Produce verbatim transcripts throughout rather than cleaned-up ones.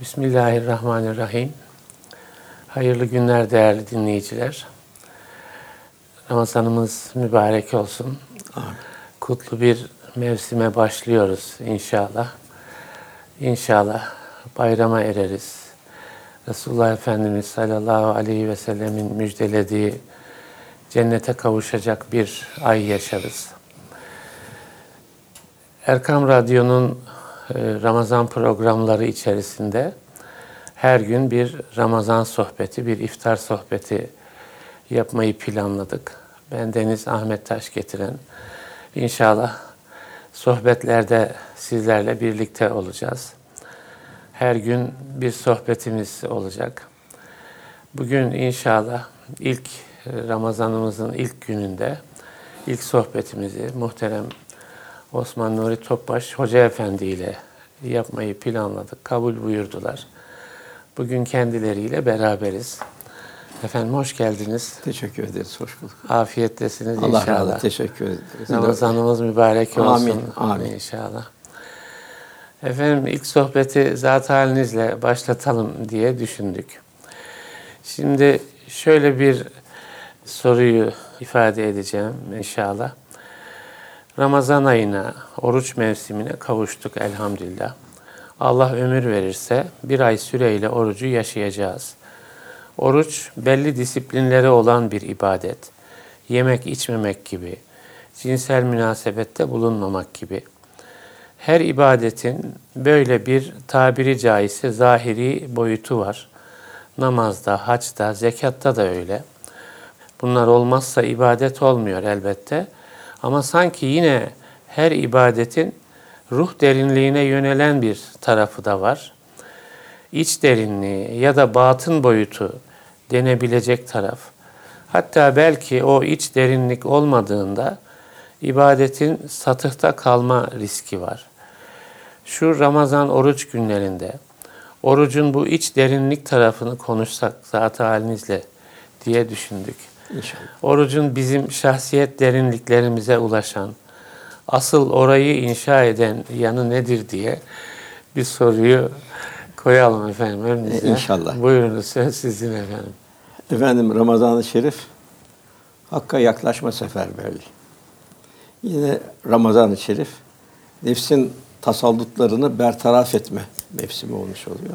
Bismillahirrahmanirrahim. Hayırlı günler değerli dinleyiciler. Ramazanımız mübarek olsun. Amin. Kutlu bir mevsime başlıyoruz inşallah. İnşallah bayrama ereriz. Resulullah Efendimiz sallallahu aleyhi ve sellemin müjdelediği cennete kavuşacak bir ay yaşarız. Erkam Radyo'nun Ramazan programları içerisinde her gün bir Ramazan sohbeti, bir iftar sohbeti yapmayı planladık. Ben Deniz Ahmet Taşgetiren. İnşallah sohbetlerde sizlerle birlikte olacağız. Her gün bir sohbetimiz olacak. Bugün inşallah ilk Ramazanımızın ilk gününde ilk sohbetimizi muhterem Osman Nuri Topbaş Hoca Efendi ile yapmayı planladık. Kabul buyurdular. Bugün kendileriyle beraberiz. Efendim hoş geldiniz. Teşekkür ederiz. Hoş bulduk. Afiyettesiniz Allah inşallah. Allah razı olsun. Teşekkür ederiz. Ramazanımız mübarek olsun. Amin. Amin. İnşallah. Efendim ilk sohbeti zat halinizle başlatalım diye düşündük. Şimdi şöyle bir soruyu ifade edeceğim inşallah. Ramazan ayına, oruç mevsimine kavuştuk elhamdülillah. Allah ömür verirse bir ay süreyle orucu yaşayacağız. Oruç belli disiplinleri olan bir ibadet. Yemek içmemek gibi, cinsel münasebette bulunmamak gibi. Her ibadetin böyle bir tabiri caizse zahiri boyutu var. Namazda, haçta, zekatta da öyle. Bunlar olmazsa ibadet olmuyor elbette. Ama sanki yine her ibadetin ruh derinliğine yönelen bir tarafı da var. İç derinliği ya da batın boyutu denebilecek taraf. Hatta belki o iç derinlik olmadığında ibadetin satıhta kalma riski var. Şu Ramazan oruç günlerinde orucun bu iç derinlik tarafını konuşsak zat-ı halinizle diye düşündük. İnşallah. Orucun bizim şahsiyet derinliklerimize ulaşan, asıl orayı inşa eden yanı nedir diye bir soruyu koyalım efendim önünüze. İnşallah. Buyurunuz, söz sizin efendim. Efendim Ramazan-ı Şerif Hakk'a yaklaşma seferberliği. Yine Ramazan-ı Şerif nefsin tasallutlarını bertaraf etme mevsimi olmuş oluyor.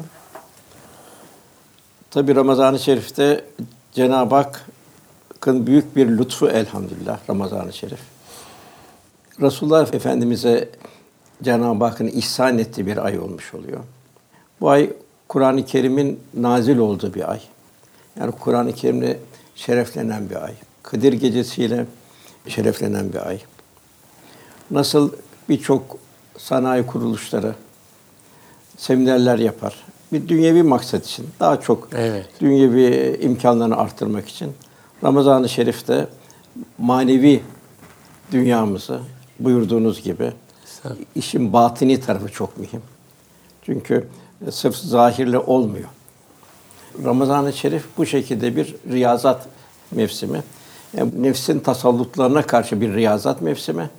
Tabi Ramazan-ı Şerif'te Cenab-ı Hakk'ın büyük bir lütfu elhamdülillah Ramazan-ı Şerif. Resulullah Efendimiz'e Cenab-ı Hakk'ın ihsan ettiği bir ay olmuş oluyor. Bu ay Kur'an-ı Kerim'in nazil olduğu bir ay. Yani Kur'an-ı Kerim'le şereflenen bir ay. Kadir Gecesi'yle şereflenen bir ay. Nasıl birçok sanayi kuruluşları seminerler yapar. Bir dünyevi maksat için, daha çok evet. dünyevi imkanlarını artırmak için Ramazan-ı Şerif'te manevi dünyamızı buyurduğunuz gibi işin batini tarafı çok mühim. Çünkü sırf zahirle olmuyor. Ramazan-ı Şerif bu şekilde bir riyazat mevsimi. Yani nefsin tasallutlarına karşı bir riyazat mevsimi.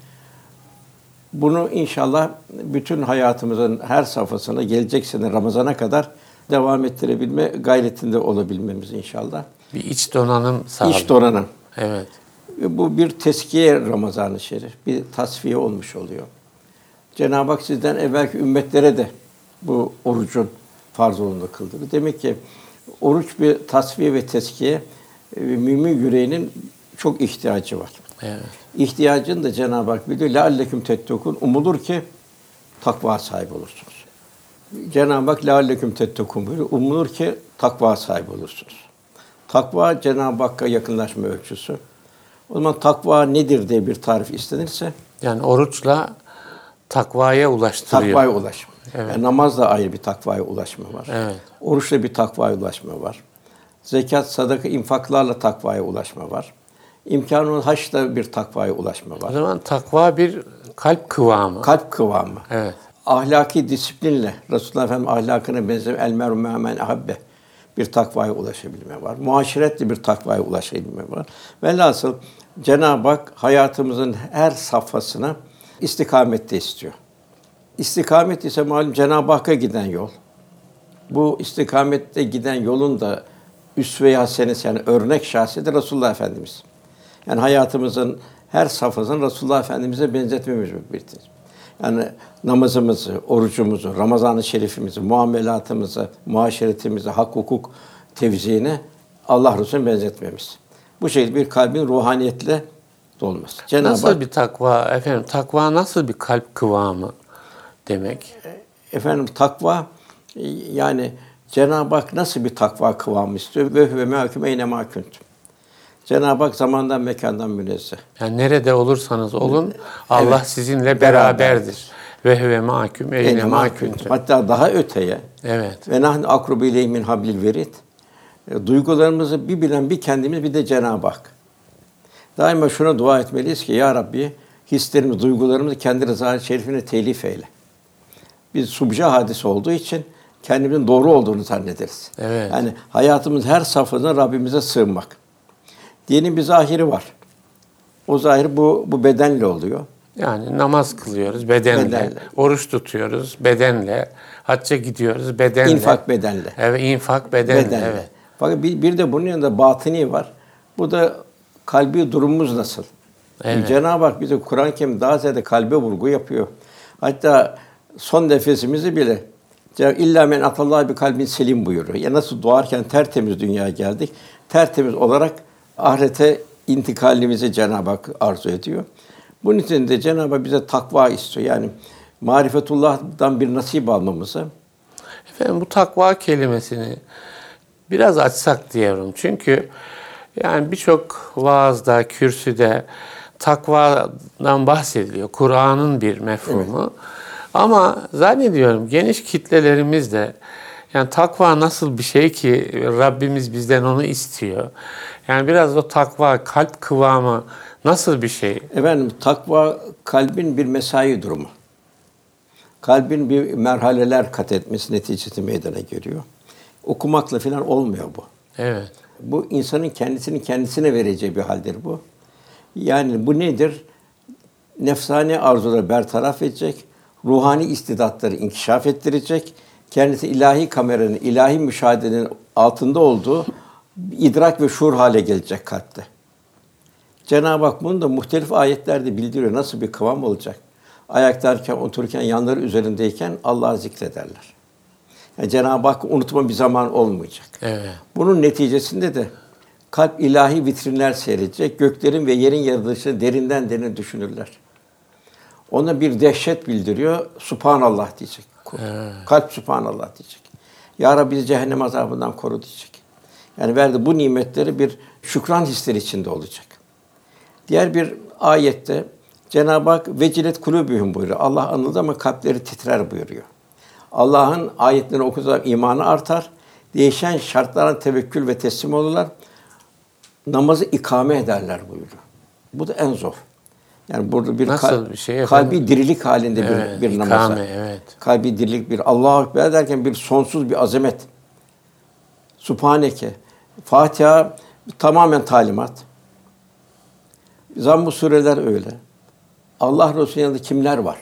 Bunu inşallah bütün hayatımızın her safhasına gelecek sene Ramazan'a kadar devam ettirebilme gayretinde olabilmemiz inşallah. Bir iç donanım sağlıyor. İç donanım. Evet. Bu bir teskiye Ramazan-ı Şerif, bir tasfiye olmuş oluyor. Cenab-ı Hak sizden evvelki ümmetlere de bu orucun farz olduğunu kıldırdı. Demek ki oruç bir tasfiye ve teskiye, mümin yüreğinin çok ihtiyacı var. Evet. İhtiyacını da Cenab-ı Hak biliyor. لَعَلَّكُمْ تَتَّقُونَ Umulur ki takva sahibi olursunuz. Cenab-ı Hak لَعَلَّكُمْ تَتَّقُونَ buyuruyor. Umulur ki takva sahibi olursunuz. Takva Cenab-ı Hakk'a yakınlaşma ölçüsü. O zaman takva nedir diye bir tarif istenirse, yani oruçla takvaya ulaştırıyor. Takvaya ulaşma. Evet. Yani namazla ayrı bir takvaya ulaşma var. Evet. Oruçla bir takvaya ulaşma var. Zekat, sadaka, infaklarla takvaya ulaşma var. İmkanı olan haçla bir takvaya ulaşma var. O zaman takva bir kalp kıvamı. Kalp kıvamı. Evet. Ahlaki disiplinle Resulullah Efendimiz ahlakına benzer el meru me'men ahabbe bir takvaya ulaşabilme var. Muaşeretle bir takvaya ulaşabilme var. Velhasıl Cenab-ı Hak hayatımızın her safhasına istikamette istiyor. İstikamet ise malum Cenab-ı Hakk'a giden yol. Bu istikamette giden yolun da üsve-i hasenesi, yani örnek şahsi de Resulullah Efendimiz. Yani hayatımızın her safhasını Resulullah Efendimiz'e benzetmemiz mümkün. Yani namazımızı, orucumuzu, Ramazan-ı Şerifimizi, muamelatımızı, muaşeretimizi, hak hukuk tevziğini Allah Resulü'ne benzetmemiz. Bu şekilde bir kalbin ruhaniyetle dolması. Cenab-ı Nasıl Hak, bir takva efendim? Takva nasıl bir kalp kıvamı demek? efendim takva, yani Cenab-ı Hak nasıl bir takva kıvamı istiyor? Ve ve mâküm eyne mâ kuntum. Cenab-ı Hak zamandan mekandan münezzeh. Yani nerede olursanız olun Allah Evet, sizinle beraberdir. beraberdir. Ve huve mâküm eyne Eyne mâ mâ kuntum. kuntum. Hatta daha öteye Evet. ve nahnu akrubu ileyhi min hablil verid. E, Duygularımızı bir bilen bir kendimiz, bir de Cenab-ı Hak. Daima şuna dua etmeliyiz ki ya Rabbi hislerimizi, duygularımızı kendi rızâ-i şerifine telif eyle. Biz subca hadisi olduğu için kendimizin doğru olduğunu zannederiz. Evet. Yani hayatımız her safhasında Rabbimize sığınmak. Dinin bir zahiri var. O zahir bu bu bedenle oluyor. Yani namaz kılıyoruz bedenle, Bedenle. oruç tutuyoruz bedenle, hacca gidiyoruz bedenle. İnfak bedenle. Evet, infak bedenle. Bedenle. Evet. Fakat bir, bir de bunun yanında batini var. Bu da kalbi durumumuz nasıl? Evet. Cenab-ı Hak bize Kur'an-ı Kerim daha ziyade kalbe vurgu yapıyor. Hatta son nefesimizi bile illa men atallah bir kalbin selim buyuruyor. Ya nasıl doğarken tertemiz dünyaya geldik, tertemiz olarak ahirete intikalimizi Cenab-ı Hak arzu ediyor. Bunun için de Cenab-ı Hak bize takva istiyor. Yani marifetullah'tan bir nasip almamızı. Efendim bu takva kelimesini biraz açsak diyorum. Çünkü yani birçok vaazda, kürsüde takvadan bahsediliyor. Kur'an'ın bir mefhumu. Evet. Ama zannediyorum geniş kitlelerimiz de yani takva nasıl bir şey ki Rabbimiz bizden onu istiyor. Yani biraz o takva, kalp kıvamı nasıl bir şey? Efendim takva kalbin bir mesai durumu. Kalbin bir merhaleler kat etmesi neticesi meydana geliyor. Okumakla falan olmuyor bu. Evet. Bu insanın kendisini kendisine vereceği bir haldir bu. Yani bu nedir? Nefsani arzuları bertaraf edecek, ruhani istidatları inkişaf ettirecek, kendisi ilahi kameranın, ilahi müşahedenin altında olduğu idrak ve şuur hale gelecek kalpte. Cenab-ı Hak bunu da muhtelif ayetlerde bildiriyor. Nasıl bir kıvam olacak? Ayaktayken, otururken, yanları üzerindeyken Allah'ı zikrederler. Yani Cenab-ı Hakk'ı unutma bir zaman olmayacak. Evet. Bunun neticesinde de kalp ilahi vitrinler seyredecek, göklerin ve yerin yaratılışını derinden derine düşünürler. Ona bir dehşet bildiriyor, Subhanallah diyecek. Evet. Kalp Subhanallah diyecek. Ya Rabbi bizi cehennem azabından koru diyecek. Yani verdi bu nimetleri bir şükran hisleri içinde olacak. Diğer bir ayette Cenab-ı Hak vecilet kulûbühüm buyuruyor. Allah anıldı ama kalpleri titrer buyuruyor. Allah'ın ayetlerini okuduğunda imanı artar. Değişen şartlara tevekkül ve teslim olurlar. Namazı ikame ederler buyuruyor. Bu da en zor. Yani burada bir, Nasıl kal- bir şey kalbi dirilik halinde evet, bir, bir ikame, namaza. Evet. Kalbi dirilik bir Allahu Ekber derken bir sonsuz bir azamet. Subhaneke. Fatiha tamamen talimat. Zamm-ı sureler öyle. Allah Resulü'nün yanında kimler var?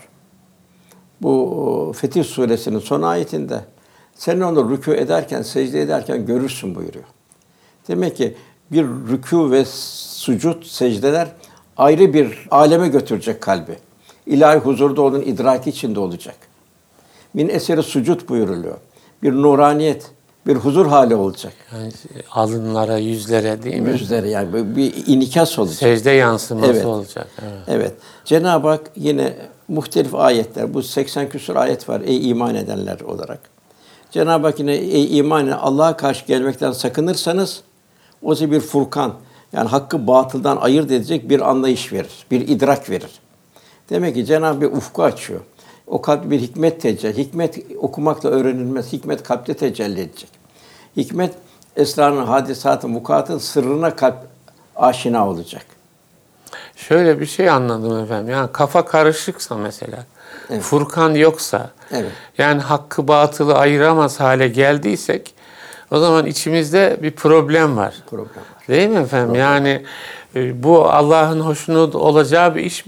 Bu Fetih Suresinin son ayetinde sen onu rükû ederken, secde ederken görürsün buyuruyor. Demek ki bir rükû ve sucud, secdeler ayrı bir aleme götürecek kalbi. İlahi huzurda onun idraki içinde olacak. Min eseri sucud buyuruluyor. Bir nuraniyet, bir huzur hali olacak. Yani alınlara, yüzlere değil mi? Yüzlere yani bir inikas olacak. Secde yansıması evet. olacak. Evet. Evet. Cenab-ı Hak yine muhtelif ayetler, bu seksen küsur ayet var ey iman edenler olarak. Cenab-ı Hak yine ey iman eden Allah'a karşı gelmekten sakınırsanız o size bir furkan, yani hakkı batıldan ayırt edecek bir anlayış verir, bir idrak verir. Demek ki Cenab-ı Hak bir ufku açıyor. O kalpte bir hikmet tecelli. Hikmet okumakla öğrenilmez. Hikmet kalpte tecelli edecek. Hikmet esrarın, hadisatın, vukuatın sırrına kalp aşina olacak. Şöyle bir şey anladım efendim. Yani kafa karışıksa mesela, evet. Furkan yoksa, evet. Yani hakkı batılı ayıramaz hale geldiysek, o zaman içimizde bir problem var. Problem var. Değil mi efendim? Problem. Yani bu Allah'ın hoşnut olacağı bir iş mi?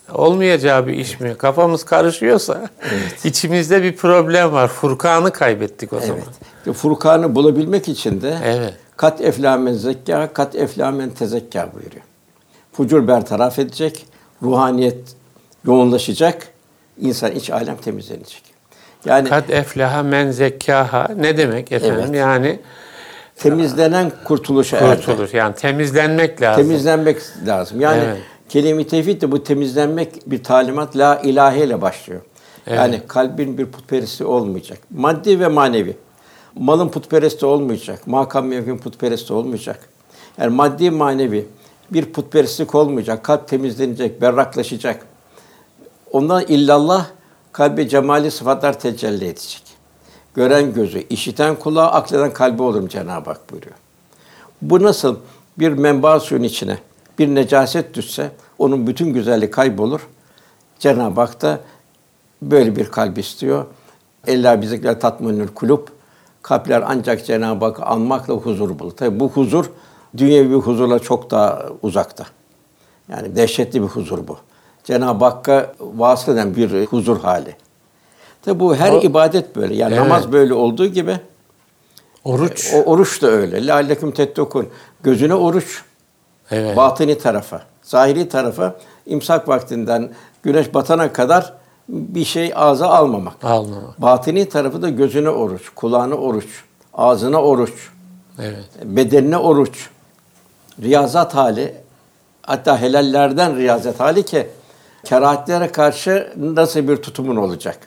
olmayacağı bir iş mi? Kafamız karışıyorsa evet. içimizde bir problem var. Furkanı kaybettik o zaman. Evet. Furkanı bulabilmek için de evet. kat eflamen zekka, kat eflamen tezekka buyuruyor. Fucur bertaraf edecek, ruhaniyet yoğunlaşacak, insan iç alem temizlenecek. Yani kat eflaha men zekkaha ne demek efendim? Evet. Yani temizlenen kurtuluşa erdi. Kurtuluş yani temizlenmek lazım. Temizlenmek lazım. Yani evet. kelime-i tevhid de bu temizlenmek bir talimat la ilahe ile başlıyor. Evet. Yani kalbin bir putperesti olmayacak. Maddi ve manevi. Malın putperesti olmayacak. Makam mevkin putperesti olmayacak. Yani maddi manevi bir putperestlik olmayacak. Kalp temizlenecek, berraklaşacak. Ondan illallah kalbe cemali sıfatlar tecelli edecek. Gören gözü, işiten kulağı, akleden kalbi olurum Cenab-ı Hak buyuruyor. Bu nasıl bir menba suyun içine bir necaset düşse onun bütün güzelliği kaybolur. Cenab-ı Hak da böyle bir kalp istiyor. Ella bizikler tatminül kulub. Kalpler ancak Cenab-ı Hak'ı anmakla huzur bulur. Tabii bu huzur dünyevi bir huzurla çok daha uzakta. Yani dehşetli bir huzur bu. Cenab-ı Hakk'a vasıl eden bir huzur hali. Tabi bu her o, ibadet böyle. Yani evet. namaz böyle olduğu gibi oruç. O oruç da öyle. Lealleküm tettekûn. Gözüne oruç. Evet. Batini tarafa, zahiri tarafa imsak vaktinden güneş batana kadar bir şey ağza almamak. Almamak. Batini tarafı da gözüne oruç, kulağına oruç, ağzına oruç. Evet. Bedenine oruç. Riyazat hali, hatta helallerden riyazet hali ki kerahatlere karşı nasıl bir tutumun olacak?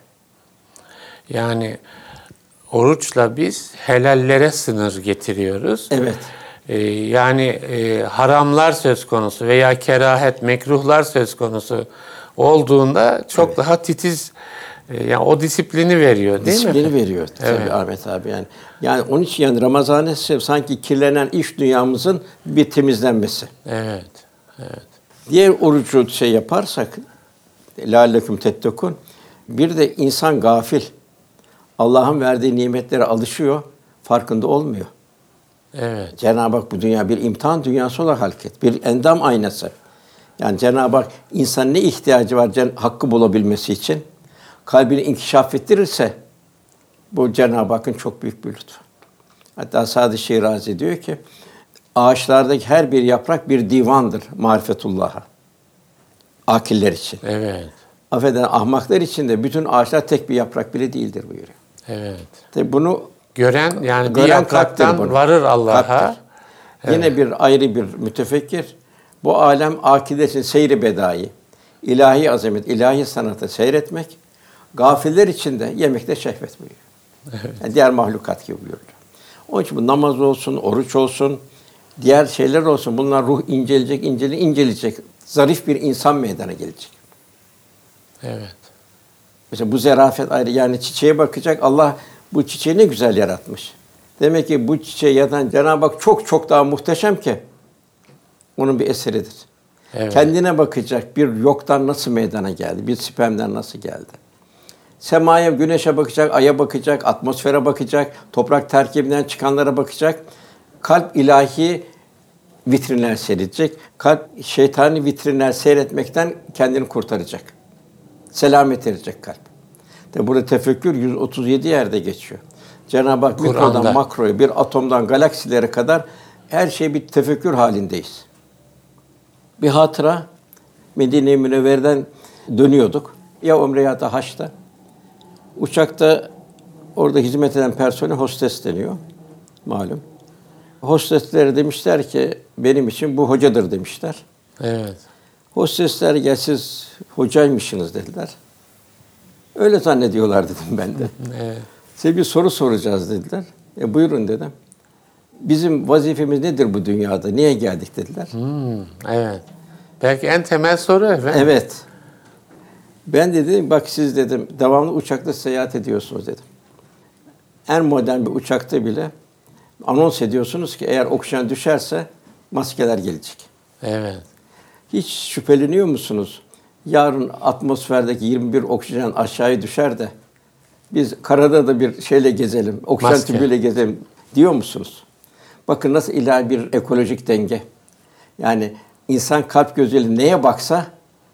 Yani oruçla biz helallere sınır getiriyoruz. Evet. Ee, yani e, haramlar söz konusu veya kerahet, mekruhlar söz konusu olduğunda çok evet. daha titiz, e, yani o disiplini veriyor değil disiplini mi? Disiplini veriyor tabii evet. Ahmet abi yani. Yani onun için yani Ramazan-ı Şerif sanki kirlenen iç dünyamızın bir temizlenmesi. Evet. Evet. Diğer orucu şey yaparsak lealleküm tettekûn. Bir de insan gafil. Allah'ın verdiği nimetlere alışıyor, farkında olmuyor. Evet. Cenab-ı Hak bu dünya bir imtihan dünyası olarak halket, bir endam aynası. Yani Cenab-ı Hak insan ne ihtiyacı var hakkı bulabilmesi için? Kalbini inkişaf ettirirse bu Cenab-ı Hakk'ın çok büyük bir lütfu. Hatta Sâd-ı Şirazi diyor ki ağaçlardaki her bir yaprak bir divandır marifetullah'a. Akiller için. Evet. Affeden ahmaklar için de bütün ağaçlar tek bir yaprak bile değildir buyuruyor. Evet. Tabii bunu gören yani gören bir yapraktan varır Allah'a. Evet. Yine bir ayrı bir mütefekkir. Bu alem akidetin seyri bedai, ilahi azamet, ilahi sanatı seyretmek, gafiller için de yemekte şehvet buyuruyor. Evet. Yani diğer mahlukat gibi buyuruyor. Onun için bu namaz olsun, oruç olsun, diğer şeyler olsun. Bunlar ruh inceleyecek, incele, inceleyecek. Zarif bir insan meydana gelecek. Evet. Mesela bu zerafet ayrı. Yani çiçeğe bakacak. Allah bu çiçeği ne güzel yaratmış. Demek ki bu çiçeği yaratan Cenab-ı Hak çok çok daha muhteşem ki onun bir eseridir. Evet. Kendine bakacak. Bir yoktan nasıl meydana geldi? Bir spermden nasıl geldi? Semaya, güneşe bakacak, aya bakacak, atmosfere bakacak, toprak terkibinden çıkanlara bakacak. Kalp ilahi vitrinler seyredecek. Kalp şeytani vitrinler seyretmekten kendini kurtaracak. Selamet erecek kalp. Tabi burada tefekkür yüz otuz yedi yerde geçiyor. Cenab-ı Hak mikrodan makroya, bir atomdan galaksilere kadar her şey bir tefekkür halindeyiz. Bir hatıra, Medine-i Münevvere'den dönüyorduk. Ya Umre ya da Haç'ta. Uçakta orada hizmet eden personel hostes deniyor. Malum. Hosteslere demişler ki benim için bu hocadır demişler. Evet. Hostesler ya siz hocaymışsınız dediler. Öyle zannediyorlar dedim ben de. Evet. Size bir soru soracağız dediler. E buyurun dedim. Bizim vazifemiz nedir bu dünyada? Niye geldik dediler. Hmm, evet. Belki en temel soru efendim. Evet. Ben de dedim bak siz dedim devamlı uçakta seyahat ediyorsunuz dedim. En modern bir uçakta bile anons ediyorsunuz ki eğer oksijen düşerse maskeler gelecek. Evet. Hiç şüpheleniyor musunuz? Yarın atmosferdeki yirmi bir oksijen aşağıya düşer de biz karada da bir şeyle gezelim, oksijen Maske. tübüyle gezelim diyor musunuz? Bakın nasıl ilahi bir ekolojik denge. Yani insan kalp gözüyle neye baksa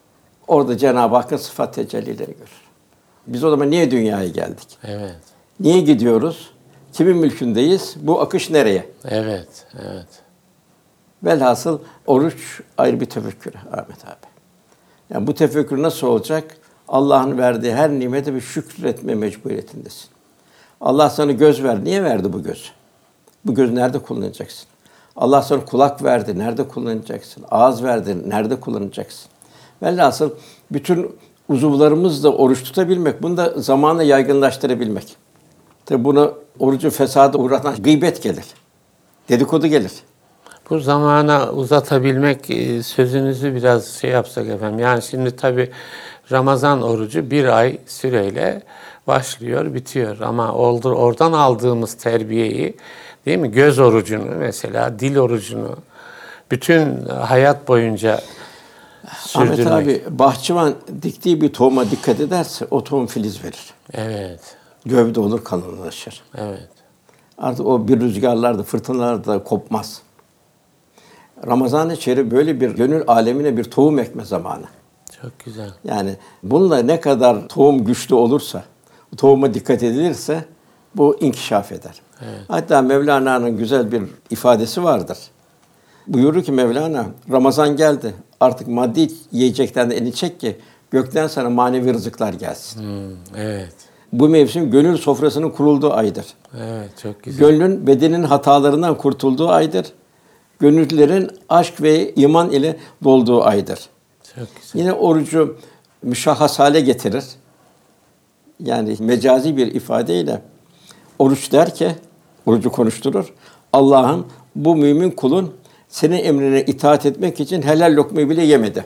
Orada Cenab-ı Hakk'ın sıfat tecellileri görür. Biz o zaman niye dünyaya geldik? Evet. Niye gidiyoruz? Kimin mülkündeyiz? Bu akış nereye? Evet, evet. Velhasıl oruç ayrı bir tefekkür Ahmet abi. Yani bu tefekkür nasıl olacak? Allah'ın verdiği her nimete bir şükretme mecburiyetindesin. Allah sana göz verdi. Niye verdi bu gözü? Bu gözü nerede kullanacaksın? Allah sana kulak verdi. Nerede kullanacaksın? Ağız verdi. Nerede kullanacaksın? Velhasıl bütün uzuvlarımızla oruç tutabilmek, bunu da zamanla yaygınlaştırabilmek. Tabi buna orucu fesada uğratan gıybet gelir. Dedikodu gelir. Bu zamana uzatabilmek e, sözünüzü biraz şey yapsak efendim. Yani şimdi tabii Ramazan orucu bir ay süreyle başlıyor, bitiyor. Ama oldur oradan aldığımız terbiyeyi, değil mi? Göz orucunu mesela, dil orucunu bütün hayat boyunca sürdürmek. Ahmet abi, bahçıvan diktiği bir tohuma dikkat ederse o tohum filiz verir. Evet. Gövde olur, kalınlaşır. Evet. Artık o bir rüzgarlarda, fırtınalarda kopmaz. Ramazan-ı Şerif böyle bir gönül alemine bir tohum ekme zamanı. Çok güzel. Yani bununla ne kadar tohum güçlü olursa, tohuma dikkat edilirse bu inkişaf eder. Evet. Hatta Mevlana'nın güzel bir ifadesi vardır. Buyurur ki Mevlana, Ramazan geldi. Artık maddi yiyecekten de elini çek ki gökten sana manevi rızıklar gelsin. Hmm, evet. Bu mevsim gönül sofrasının kurulduğu aydır. Evet, çok güzel. Gönlün bedenin hatalarından kurtulduğu aydır. Gönüllerin aşk ve iman ile dolduğu aydır. Çok güzel. Yine orucu müşahhas hale getirir. Yani mecazi bir ifadeyle oruç der ki, orucu konuşturur. Allah'ım bu mümin kulun senin emrine itaat etmek için helal lokmayı bile yemedi.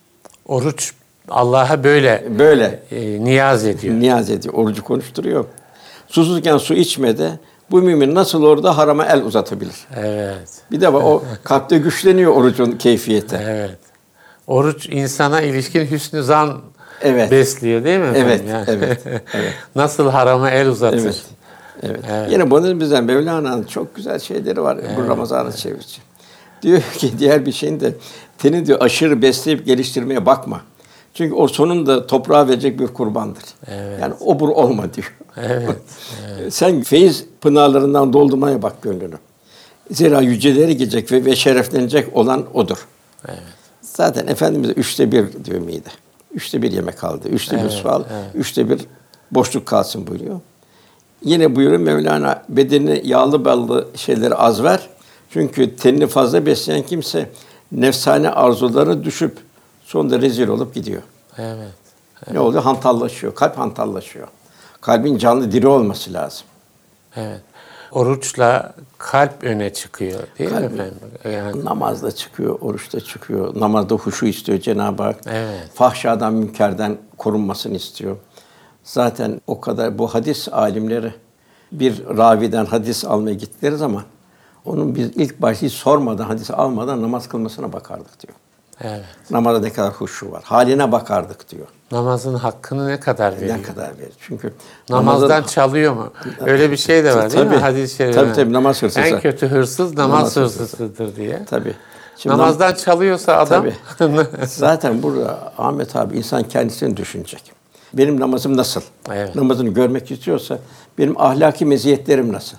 Oruç Allah'a böyle Böyle e, niyaz ediyor. niyaz ediyor, orucu konuşturuyor. Susuzken su içmedi. Bu mümin nasıl orada harama el uzatabilir? Evet. Bir de o kalpte güçleniyor orucun keyfiyeti. Evet. Oruç insana ilişkin hüsnü zan Evet. besliyor değil mi efendim? Evet, Yani? evet, evet. Nasıl harama el uzatır? Evet. Evet. Evet. Yine bunun bizden Mevlana'nın çok güzel şeyleri var Evet, bu Ramazan'ı çevirince. Diyor ki diğer bir şeyin de seni diyor aşırı besleyip geliştirmeye bakma. Çünkü o sonunda toprağa verecek bir kurbandır. Evet. Yani obur olma diyor. Evet. Evet. Sen feyiz pınarlarından doldurmaya bak gönlünü. Zira yücelere gidecek ve, ve şereflenecek olan odur. Evet. Zaten Efendimiz üçte bir diyor mide. Üçte bir yemek aldı. Üçte Evet, bir su al. evet. Üçte bir boşluk kalsın buyuruyor. Yine buyuruyor Mevlana, bedenine yağlı ballı şeyleri az ver. Çünkü tenini fazla besleyen kimse nefsane arzulara düşüp sonunda rezil olup gidiyor. Evet. Evet. Ne oluyor? Hantallaşıyor. Kalp hantallaşıyor. Kalbin canlı diri olması lazım. Evet. Oruçla kalp öne çıkıyor değil Kalp- mi efendim? Yani, Namazda çıkıyor, oruçta çıkıyor. Namazda huşu istiyor Cenab-ı Hak. evet. Fahşadan, münkerden korunmasını istiyor. Zaten o kadar bu hadis alimleri bir raviden hadis almaya gittikleri zaman onun biz ilk başta hiç sormadan, hadis almadan namaz kılmasına bakardık diyor. Evet. Namazda ne kadar huşu var. Haline bakardık diyor. Namazın hakkını ne kadar veriyor? Ne kadar verir. Çünkü Namazdan namazın- çalıyor mu? Öyle bir şey de var değil mi? Tabii. Hadis-i şerif. Tabii, tabii, namaz hırsızı. En kötü hırsız namaz, Namaz hırsızı. hırsızıdır diye. Tabii. Şimdi Namazdan çalıyorsa adam Tabii. Zaten burada Ahmet abi insan kendisini düşünecek. Benim namazım nasıl? Evet. Namazını görmek istiyorsa benim ahlaki meziyetlerim nasıl?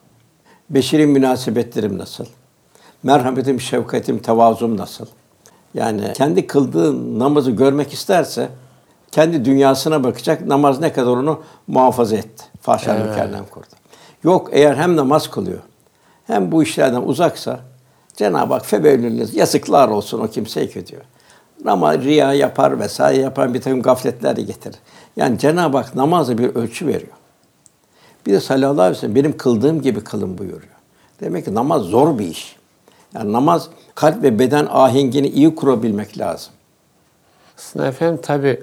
Beşeri münasebetlerim nasıl? Merhametim, şefkatim, tevazum nasıl? Yani kendi kıldığı namazı görmek isterse kendi dünyasına bakacak. Namaz ne kadar onu muhafaza etti. Fahşa Evet. münkerden korudu. Yok, eğer hem namaz kılıyor hem bu işlerden uzaksa Cenab-ı Hak febevlülüz, yazıklar olsun o kimseye ki diyor. Ama riya yapar vesaire yapar, bir takım gafletler de getirir. Yani Cenab-ı Hak namaza bir ölçü veriyor. Bir de sallallahu aleyhi ve sellem benim kıldığım gibi kılın buyuruyor. Demek ki namaz zor bir iş. Yani namaz kalp ve beden ahengini iyi kurabilmek lazım. aslında efendim tabii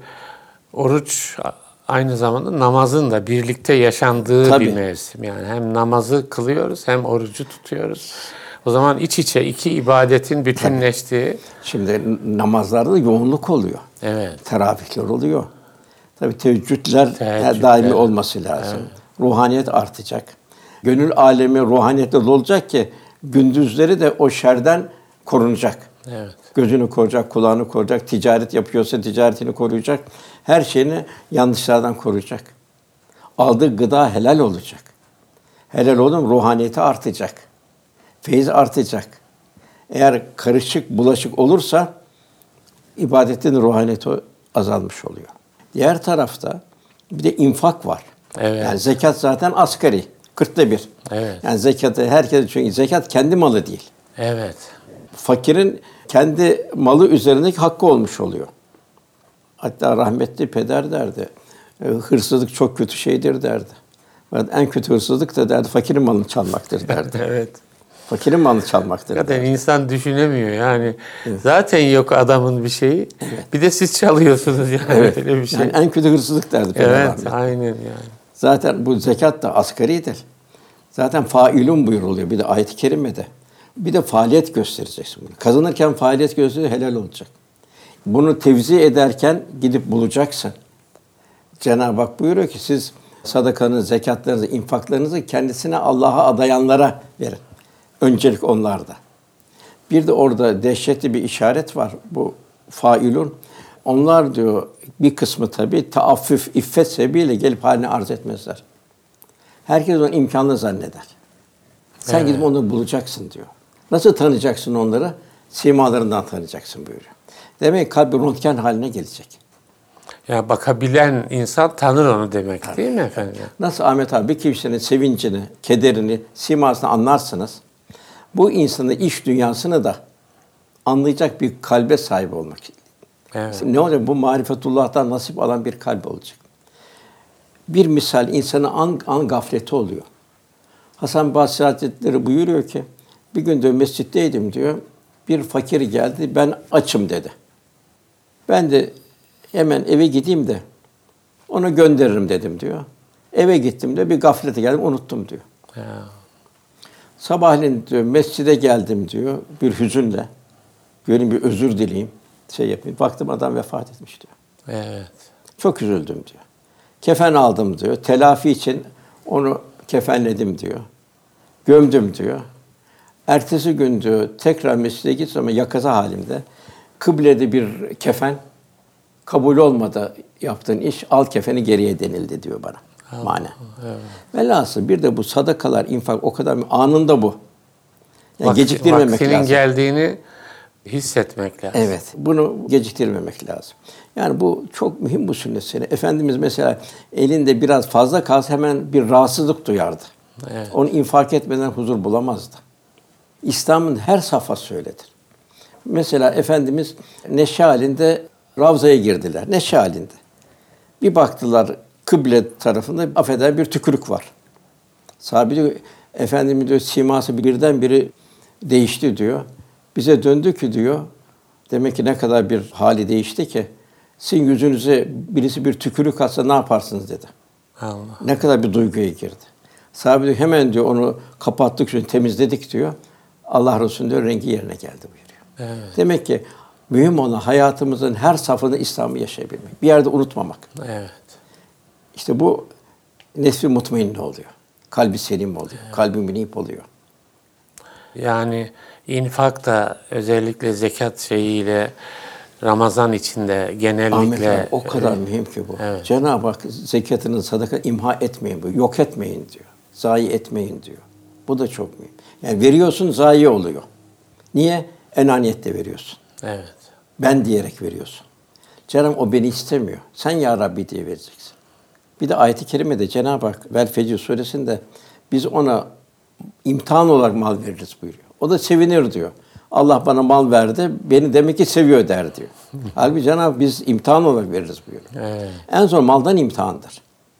oruç aynı zamanda namazın da birlikte yaşandığı Tabii. bir mevsim. Yani hem namazı kılıyoruz hem orucu tutuyoruz. O zaman iç içe iki ibadetin bütünleştiği. Şimdi namazlarda da yoğunluk oluyor. Evet. Teravihler oluyor. Tabii teheccüdler Teheccüd, daimi evet. olması lazım. Ruhaniyet artacak. Gönül alemi ruhaniyetle dolacak ki gündüzleri de o şerden korunacak. Evet. Gözünü koruyacak, kulağını koruyacak, ticaret yapıyorsa ticaretini koruyacak, her şeyini yanlışlardan koruyacak. Aldığı gıda helal olacak. Helal olun ruhaniyeti artacak. Feyiz artacak. Eğer karışık, bulaşık olursa ibadetin ruhaniyeti azalmış oluyor. Diğer tarafta bir de infak var. Evet. Yani zekat zaten asgari, kırkta bir. Evet. Yani zekatı herkes, çünkü zekat kendi malı değil. Evet. Fakirin kendi malı üzerindeki hakkı olmuş oluyor. Hatta rahmetli peder derdi, hırsızlık çok kötü şeydir derdi. En kötü hırsızlık da derdi, fakirin malını çalmaktır derdi. Evet. Fakirin malını çalmaktır Zaten derdi. insan düşünemiyor yani. Evet. Zaten yok adamın bir şeyi. Evet. Bir de siz çalıyorsunuz yani. Evet. Öyle bir şey. Yani en kötü hırsızlık derdi peder Evet, rahmetli. aynen yani. Zaten bu zekat da asgaridir. Zaten failun buyuruluyor bir de ayet-i kerimede. Bir de faaliyet göstereceksin bunu. Kazanırken faaliyet gösterir, helal olacak. Bunu tevzi ederken gidip bulacaksın. Cenab-ı Hak buyuruyor ki siz sadakanızı, zekatlarınızı, infaklarınızı kendisine Allah'a adayanlara verin. Öncelik onlarda. Bir de orada dehşetli bir işaret var. Bu failun. Onlar diyor bir kısmı tabii taaffüf, iffet sebebiyle gelip haline arz etmezler. Herkes onu imkanlı zanneder. Sen evet. Gidip onları bulacaksın diyor. Nasıl tanıyacaksın onları? Simalarından tanıyacaksın buyuruyor. Demek ki kalbi röntgen haline gelecek. Ya bakabilen insan tanır onu demek tabii. Değil mi efendim? Nasıl Ahmet abi bir kişinin sevincini, kederini, simasını anlarsınız. Bu insanın iş dünyasını da anlayacak bir kalbe sahip olmak. Evet. Ne olacak? Bu marifetullah'tan nasip alan bir kalp olacak. Bir misal insanın an, an gafleti oluyor. Hasan Basri Hazretleri buyuruyor ki, bir gün de mescitteydim diyor, bir fakir geldi, ben açım dedi. Ben de hemen eve gideyim de onu gönderirim dedim diyor. Eve gittim de bir gaflete geldim, unuttum diyor. Ya. Sabahleyin diyor, mescide geldim diyor, bir hüzünle. Görün bir özür dileyim, şey yapayım. Baktım adam vefat etmiş diyor. Evet. Çok üzüldüm diyor. Kefen aldım diyor, telafi için onu kefenledim diyor. Gömdüm diyor. Ertesi gün diyor, tekrar mescide gittim ama yakaza halimde. Kıblede bir kefen, kabul olmadı yaptığın iş, al kefeni geriye denildi diyor bana. Allah, manen. Evet. Velhasıl bir de bu sadakalar, infak o kadar anında bu. Yani Vak, geciktirmemek vaktinin lazım. Vaktinin geldiğini hissetmek lazım. Evet, bunu geciktirmemek lazım. Yani bu çok mühim bu sünnet seni. Efendimiz mesela elinde biraz fazla kalsa hemen bir rahatsızlık duyardı. Evet. Onu infak etmeden huzur bulamazdı. İslam'ın her safhası öyledir. Mesela Efendimiz neşe halinde Ravza'ya girdiler. Neşe halinde. Bir baktılar kıble tarafında affeder bir tükürük var. Sahabe diyor, Efendimiz diyor siması birdenbire değişti diyor. Bize döndü ki diyor, demek ki ne kadar bir hali değişti ki, sizin yüzünüze birisi bir tükürük atsa ne yaparsınız dedi. Allah. Ne kadar bir duyguya girdi. Sahabe diyor, hemen diyor onu kapattık, şunu temizledik diyor. Allah Resulü diyor rengi yerine geldi buyuruyor. Evet. Demek ki mühim olan hayatımızın her safhada İslam'ı yaşayabilmek. Bir yerde unutmamak. Evet. İşte bu nefsi mutmainne oluyor. Kalbi selim oluyor. Evet. Kalbi münip oluyor. Yani infak da özellikle zekat şeyiyle Ramazan içinde genellikle Ahmet abi, o kadar e, mühim ki bu. Evet. Cenab-ı Hak zekatının sadaka imha etmeyin bu. Yok etmeyin diyor. Zayi etmeyin diyor. Bu da çok mühim. Yani veriyorsun zayi oluyor. Niye? Enaniyetle veriyorsun. Evet. Ben diyerek veriyorsun. Cenab-ı o beni istemiyor. Sen ya Rabbi diye vereceksin. Bir de ayet-i kerimede Cenab-ı Hak Vel Fecr suresinde biz ona imtihan olarak mal veririz buyuruyor. O da sevinir diyor. Allah bana mal verdi, beni demek ki seviyor der diyor. Halbuki Cenab-ı biz imtihan olarak veririz buyuruyor. Evet. En son maldan imtihandır.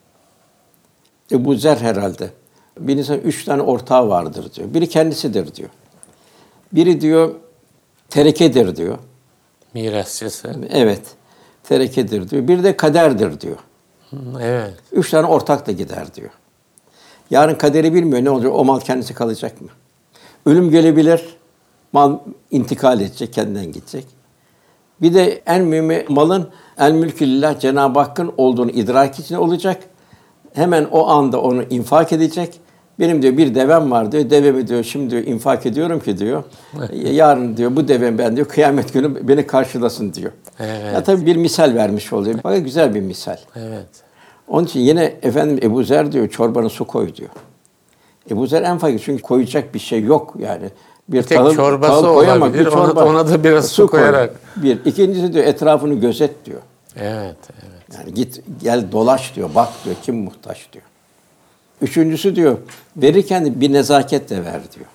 Ebu Zer herhalde. Bir insan üç tane ortağı vardır diyor. Biri kendisidir diyor. Biri diyor terekedir diyor. Mirasçısı. Evet. Terekedir diyor. Bir de kaderdir diyor. Evet. Üç tane ortak da gider diyor. Yarın kaderi bilmiyor ne olacak? O mal kendisi kalacak mı? Ölüm gelebilir. Mal intikal edecek, kendinden gidecek. Bir de en mühimi malın el mülkü lillah Cenab-ı Hakk'ın olduğunu idrak için olacak. Hemen o anda onu infak edecek. Benim diyor bir devem var diyor. Devemi diyor şimdi diyor infak ediyorum ki diyor. Yarın diyor bu devem ben diyor kıyamet günü beni karşılasın diyor. Evet. Ya tabii bir misal vermiş oluyor. Fakat güzel bir misal. Evet. Onun için yine efendim Ebu Zer diyor çorbanı su koy diyor. Ebu Zer en fakir çünkü koyacak bir şey yok yani. Bir, bir tek tahıl, çorbası tahıl koyamak, olabilir. bir çorba, ona, ona da biraz su, su koyarak. Bir. İkincisi diyor etrafını gözet diyor. Evet, evet. Yani git gel dolaş diyor. Bak diyor kim muhtaç diyor. Üçüncüsü diyor verirken bir nezaket de ver diyor.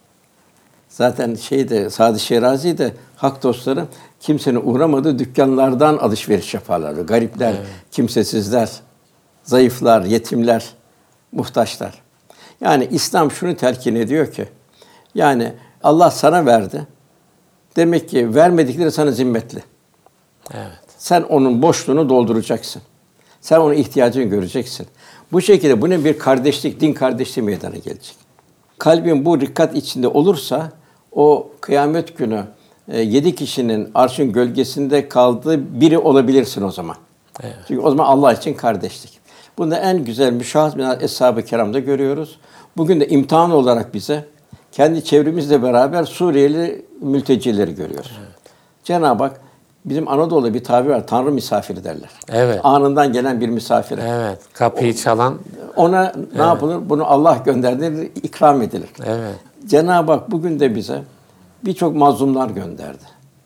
Zaten şeyde Sadi Şirazi de hak dostları kimsenin uğramadığı dükkanlardan alışveriş yaparlar. Garipler, evet. Kimsesizler, zayıflar, yetimler, muhtaçlar. Yani İslam şunu telkin ediyor ki yani Allah sana verdi. Demek ki vermedikleri sana zimmetli. Evet. Sen onun boşluğunu dolduracaksın. Sen onun ihtiyacını göreceksin. Bu şekilde bunun bir kardeşlik, din kardeşliği meydana gelecek. Kalbin bu dikkat içinde olursa o kıyamet günü e, yedi kişinin arşın gölgesinde kaldığı biri olabilirsin o zaman. Evet. Çünkü o zaman Allah için kardeşlik. Bunda en güzel müşahit Eshab-ı Kiram'da görüyoruz. Bugün de imtihan olarak bize kendi çevremizle beraber Suriyeli mültecileri görüyoruz. Evet. Cenab-ı Hak bizim Anadolu'da bir tabir var. Tanrı misafiri derler. Evet. Anından gelen bir misafire. Evet. Kapıyı çalan. Ona ne evet. yapılır? Bunu Allah gönderdi, ikram edilir. Evet. Cenab-ı Hak bugün de bize birçok mazlumlar gönderdi.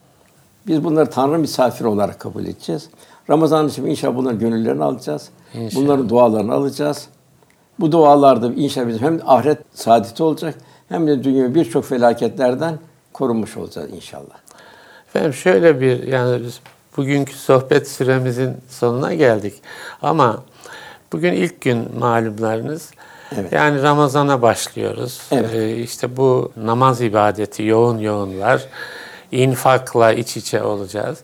Biz bunları Tanrı misafiri olarak kabul edeceğiz. Ramazan için inşallah bunların gönüllerini alacağız. İnşallah. Bunların dualarını alacağız. Bu dualarda inşallah bizim hem ahiret saadeti olacak hem de dünya birçok felaketlerden korunmuş olacağız inşallah. Efendim şöyle bir yani biz bugünkü sohbet süremizin sonuna geldik. Ama bugün ilk gün malumlarınız. Evet. Yani Ramazan'a başlıyoruz. Evet. Ee, işte bu namaz ibadeti yoğun yoğun var. İnfakla iç içe olacağız.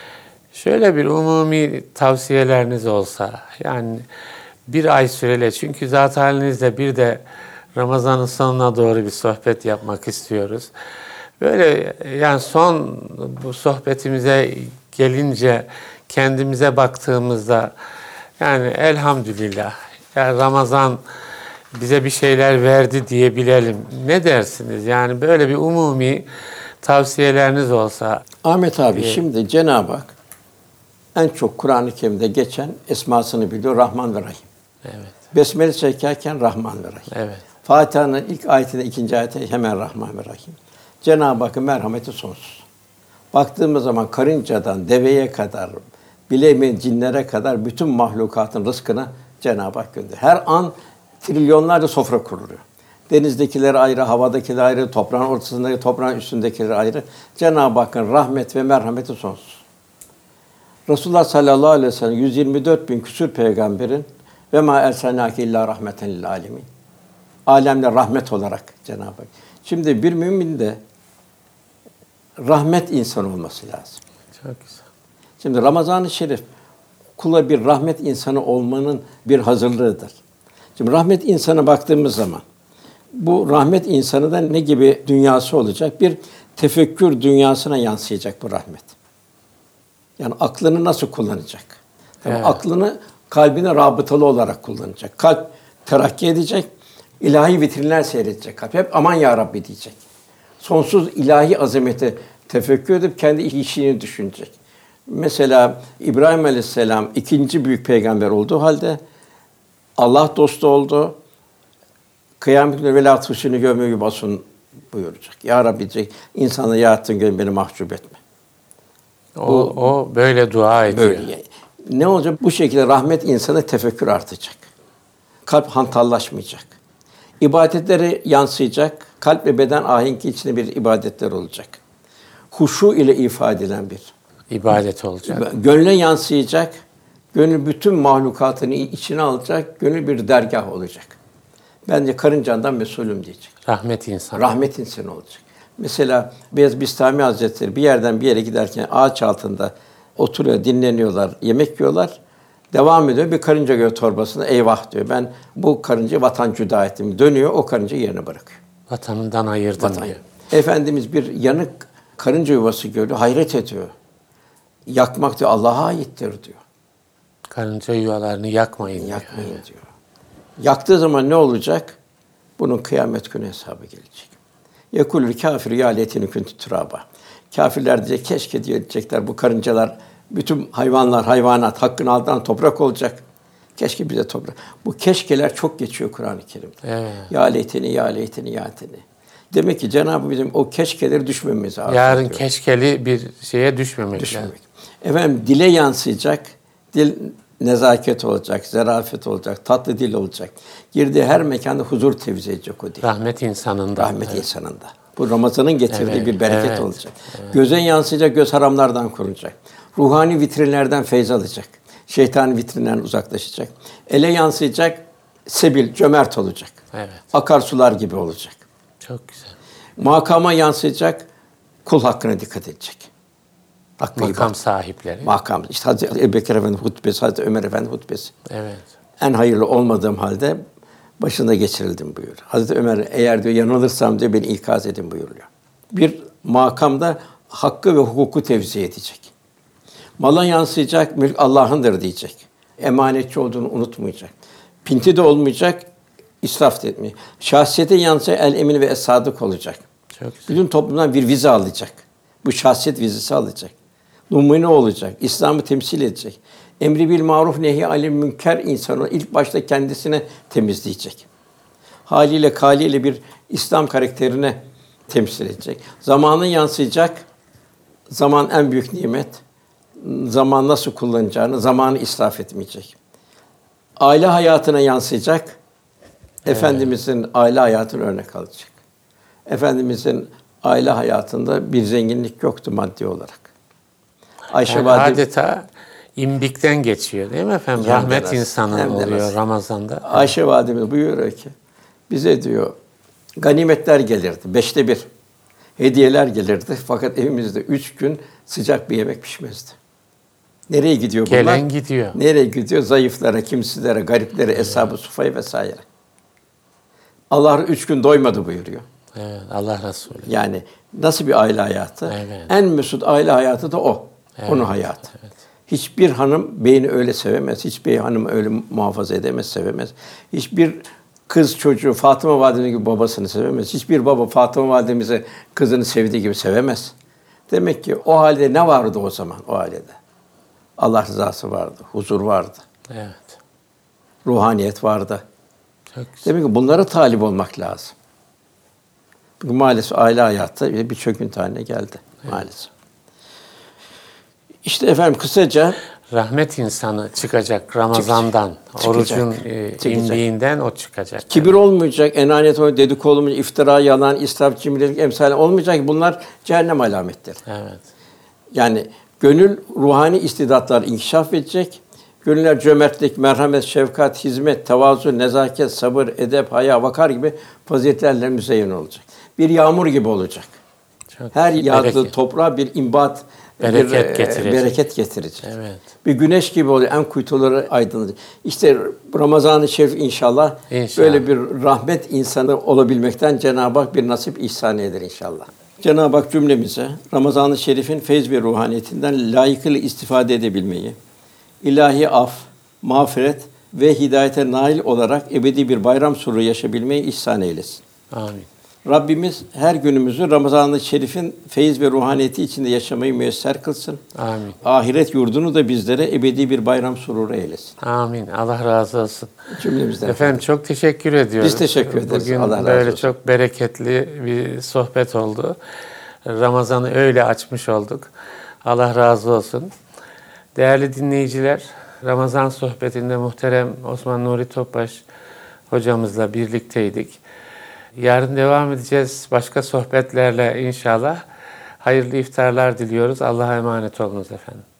Şöyle bir umumi tavsiyeleriniz olsa, yani bir ay süreli, çünkü zat halinizle bir de Ramazan'ın sonuna doğru bir sohbet yapmak istiyoruz. Böyle yani son bu sohbetimize gelince kendimize baktığımızda yani elhamdülillah yani Ramazan bize bir şeyler verdi diyebilelim. Ne dersiniz? Yani böyle bir umumi tavsiyeleriniz olsa. Ahmet abi diye. Şimdi Cenab-ı Hak en çok Kur'an-ı Kerim'de geçen esmasını biliyor. Rahman ve Rahim. Evet. Besmele çekerken Rahman ve Rahim. Evet. Fatiha'nın ilk ayetinde ikinci ayette hemen Rahman ve Rahim. Cenab-ı Hakk'ın merhameti sonsuz. Baktığımız zaman karıncadan deveye kadar, bilemeyen cinlere kadar bütün mahlukatın rızkını Cenab-ı Hak gönderiyor. Her an trilyonlarca sofra kuruluyor. Denizdekiler ayrı, havadakiler ayrı, toprağın ortasındaki, toprağın üstündekiler ayrı. Cenab-ı Hakk'ın rahmet ve merhameti sonsuz. Resulullah sallallahu aleyhi ve sellem yüz yirmi dört bin küsur peygamberin ve ma erselnâke illâ rahmeten lil âlemin. Alemle rahmet olarak Cenab-ı Hak. Şimdi bir mümin de rahmet insanı olması lazım. Çok güzel. Şimdi Ramazan-ı Şerif kula bir rahmet insanı olmanın bir hazırlığıdır. Şimdi rahmet insana baktığımız zaman bu rahmet insanı da ne gibi dünyası olacak? Bir tefekkür dünyasına yansıyacak bu rahmet. Yani aklını nasıl kullanacak? Yani evet. Aklını kalbine rabıtalı olarak kullanacak. Kalp terakki edecek, ilahi vitrinler seyredecek kalp. Hep aman ya Rabbi diyecek. Sonsuz ilahi azamete tefekkür edip kendi işini düşünecek. Mesela İbrahim Aleyhisselam ikinci büyük peygamber olduğu halde Allah dostu oldu. Kıyamet günü velâ tuşini gömüğü basın buyuracak. Ya Rabbi diyecek, insanı yarattın gönül beni mahcup etme. O, Bu, o böyle dua ediyor. Böyle. Ne olacak? Bu şekilde rahmet insana tefekkür artacak. Kalp hantallaşmayacak. İbadetleri yansıyacak. Kalp ve beden ahenki içinde bir ibadetler olacak. Huşu ile ifade edilen bir ibadet olacak. Gönle yansıyacak. Gönül bütün mahlukatını içine alacak. Gönül bir dergah olacak. Ben de karıncandan mesulüm diyecek. Rahmet insanı. Rahmet insanı olacak. Mesela Beyaz Bistami Hazretleri bir yerden bir yere giderken ağaç altında oturuyor, dinleniyorlar, yemek yiyorlar. Devam ediyor. Bir karınca görüyor torbasında. Eyvah diyor. Ben bu karıncayı vatan cüda ettim. Dönüyor, o karıncayı yerine bırakıyor. Vatanından ayırdım Vatan. diyor. Efendimiz bir yanık karınca yuvası görüyor. Hayret ediyor. Yakmak diyor Allah'a aittir diyor. Karınca yuvalarını yakmayın, yakmayın diyor. diyor. Yaktığı zaman ne olacak? Bunun kıyamet günü hesabı gelecek. Yekulül kâfir ya leyteni kuntu turaba. Kâfirler diyecek, keşke diyecekler bu karıncalar, bütün hayvanlar, hayvanat hakkını aldan toprak olacak. Keşke bize toprak. Bu keşkeler çok geçiyor Kur'an-ı Kerim'de. Evet. Ya leyteni, ya leyteni, ya leyteni. Demek ki Cenab-ı bizim o keşkeleri düşmememizi arzu Yarın ediyor. keşkeli bir şeye düşmemek, Düşmemek. lazım. Efendim dile yansıyacak, dil nezaket olacak, zarafet olacak, tatlı dil olacak. Girdiği her mekanda huzur tevzi edecek o dil. Rahmet insanında. Rahmet Evet. insanında. Bu Ramazan'ın getirdiği Evet, bir bereket evet, olacak. evet. Göze yansıyacak, göz haramlardan korunacak. Ruhani vitrinlerden feyz alacak. Şeytani vitrinlerden uzaklaşacak. Ele yansıyacak, sebil, cömert olacak. Evet. Akarsular gibi olacak. Çok güzel. Makama yansıyacak, kul hakkına dikkat edecek. Hakkı Makam ibadet. sahipleri. Makam. İşte Hazreti Ebubekir Efendi hutbesi, Hazreti Ömer Efendi hutbesi. Evet. En hayırlı olmadığım halde başında geçirildim buyuruyor. Hazreti Ömer eğer diyor yanılırsam diyor beni ikaz edin buyuruyor. Bir makamda hakkı ve hukuku tevzi edecek. Mala yansıyacak, mülk Allah'ındır diyecek. Emanetçi olduğunu unutmayacak. Pinti de olmayacak, israf da etmeyecek. Şahsiyete yansıyacak, el emin ve es-sadık olacak. Çok güzel. Bütün toplumdan bir vize alacak. Bu şahsiyet vizesi alacak. Numune olacak. İslam'ı temsil edecek. Emri bil maruf nehi anil münker insanı ilk başta kendisine temizleyecek. Haliyle kaliyle bir İslam karakterine temsil edecek. Zamanı yansıyacak. Zaman en büyük nimet. Zaman nasıl kullanacağını, zamanı israf etmeyecek. Aile hayatına yansıyacak. Evet. Efendimizin aile hayatını örnek alacak. Efendimizin aile hayatında bir zenginlik yoktu maddi olarak. Ayşe Yani Valide adeta imbikten geçiyor değil mi efendim? Hem Rahmet demez, insanı hem oluyor demez. Ramazan'da. Ayşe Validemiz buyuruyor ki bize diyor ganimetler gelirdi beşte bir. Hediyeler gelirdi fakat evimizde üç gün sıcak bir yemek pişmezdi. Nereye gidiyor bunlar? Gelen gidiyor. Nereye gidiyor? Zayıflara, kimsizlere, gariplere, eshab-ı sufayı vesaire. Allah üç gün doymadı buyuruyor. Evet, Allah Resulü. Yani nasıl bir aile hayatı? Evet. En mesut aile hayatı da o. Evet, Onun hayatı. evet. Hiçbir hanım beyni öyle sevemez. Hiçbir hanım öyle muhafaza edemez, sevemez. Hiçbir kız çocuğu Fatıma Validemiz gibi babasını sevemez. Hiçbir baba Fatıma Validemizi kızını sevdiği gibi sevemez. Demek ki o halde ne vardı o zaman o ailede? Allah rızası vardı, huzur vardı, Evet. ruhaniyet vardı. Çok güzel. Demek ki bunlara talip olmak lazım. Bugün maalesef aile hayatı bir çöküntü haline geldi maalesef. İşte efendim kısaca Rahmet insanı çıkacak Ramazan'dan. Çıkacak. Orucun Çıkacak. e, Çıkacak. imbiğinden o çıkacak. kibir olmayacak, enaniyet olmayacak, dedikodu olmayacak, iftira, yalan, israf, cimrilik, emsal olmayacak. Bunlar cehennem alametleri. Evet. Yani gönül ruhani istidatlar inkişaf edecek. Gönüller cömertlik, merhamet, şefkat, hizmet, tevazu, nezaket, sabır, edep, haya, vakar gibi faziletlerle müzeyyen olacak. Bir yağmur gibi olacak. Çok Her yağdığı bereket. toprağa bir imbat, Bereket bir, e, getirecek. bereket getirecek. Evet. Bir güneş gibi oluyor, en kuytuları aydınlatacak. İşte Ramazan-ı Şerif inşallah, İnşallah. böyle bir rahmet insanı olabilmekten Cenab-ı Hak bir nasip ihsan eder inşallah. Cenab-ı Hak cümlemize Ramazan-ı Şerif'in feyz ve ruhaniyetinden layıkıyla istifade edebilmeyi, ilahi af, mağfiret ve hidayete nail olarak ebedi bir bayram sururu yaşayabilmeyi ihsan eylesin. Amin. Rabbimiz her günümüzü Ramazan-ı Şerif'in feyiz ve ruhaniyeti içinde yaşamayı müyesser kılsın. Amin. Ahiret yurdunu da bizlere ebedi bir bayram sururu eylesin. Amin. Allah razı olsun. Cümlemizden. Efendim çok teşekkür ediyoruz. Biz teşekkür ederiz. Bugün Allah razı böyle olsun. çok bereketli bir sohbet oldu. Ramazan'ı öyle açmış olduk. Allah razı olsun. Değerli dinleyiciler, Ramazan sohbetinde muhterem Osman Nuri Topbaş hocamızla birlikteydik. Yarın devam edeceğiz başka sohbetlerle inşallah. Hayırlı iftarlar diliyoruz. Allah'a emanet olunuz efendim.